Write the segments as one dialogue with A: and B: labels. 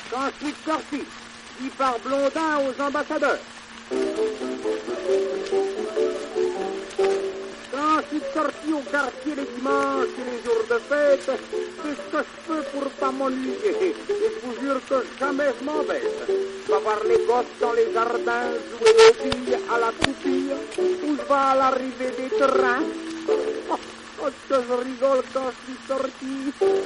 A: Quand je suis sorti, dit par Blondin aux ambassadeurs. Quand je suis sorti au quartier les dimanches et les jours de fête, qu'est-ce que je peux pour pas m'ennuyer? Et je vous jure que jamais je m'embête. Je vais voir les gosses dans les jardins, jouer aux billes à la coupille, ou je vais à l'arrivée des trains. Oh, que je rigole quand je suis sorti.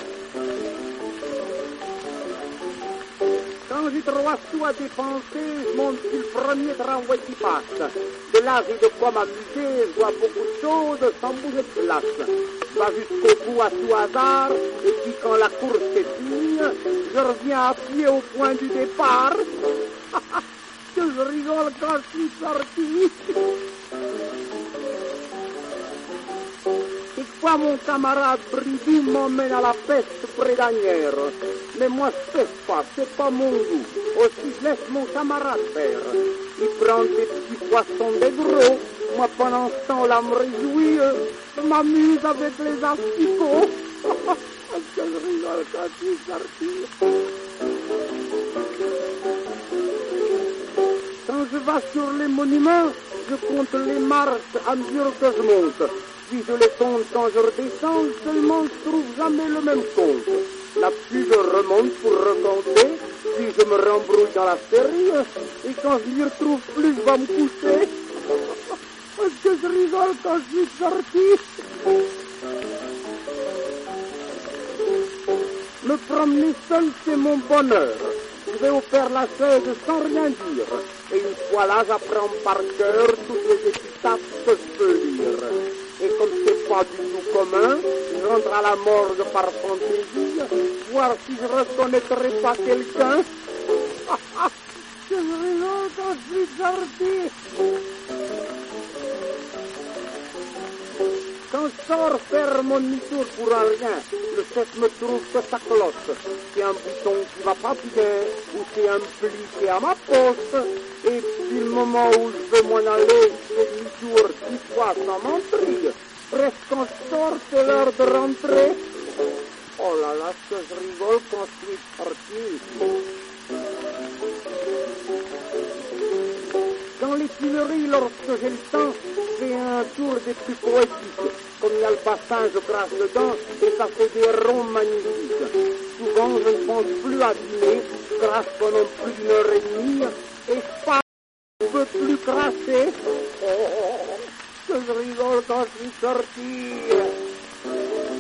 A: Quand j'ai 3 sous à dépenser, je monte sur le premier tramway qui passe. De là, j'ai de quoi m'amuser, je vois beaucoup de choses sans bouger de place. Je vais jusqu'au bout à tout hasard, et puis quand la course est finie, je reviens à pied au point du départ. Que je rigole quand je suis sorti. Quelquefois, mon camarade Bridi m'emmène à la pêche près d'Anières. Mais moi, je pêche pas, c'est pas mon goût. Aussi, je laisse mon camarade faire. Il prend des petits poissons des gros. Moi, pendant ce temps-là, me réjouis. Je m'amuse avec les asticots. Que je rigole quand je suis sorti. Quand je vais sur les monuments, je compte les marches à mesure que je monte. Si je les compte quand je redescends, seulement je trouve jamais le même compte. Là-dessus, je remonte pour recompter, puis je me rembrouille dans la série, et quand je m'y retrouve plus, je vais me coucher. Est-ce que je rigole quand je suis sorti? Me promener seul, c'est mon bonheur. Je vais au Père-Lachaise sans rien dire. Et une fois là, j'apprends par cœur toutes les épitaphes que je peux lire. Et comme c'est pas du tout commun, je rentre à la morgue par fantaisie, voir si je reconnaîtrai pas quelqu'un. Que je rigole quand je suis sorti. Quand je sors faire mon demi-tour pour rien, le chef me trouve que ça cloche. C'est un bouton qui va pas bien, ou c'est un pli qui est à ma poste. Et puis le moment où je veux m'en aller, je fais demi-tour 6 fois sans mentir. Presque quand je sors, c'est l'heure de rentrer. Oh là là, que je rigole quand je suis sorti. Dans les Tuileries, lorsque j'ai le temps, je fais un tour des plus poétiques. Comme il y a le bassin, je crache dedans et ça fait des ronds magnifiques. Souvent, je ne pense plus à dîner, je crache pendant plus d'1 h 30 et je pars, je ne peux plus cracher. Oh, que je rigole quand je suis sorti.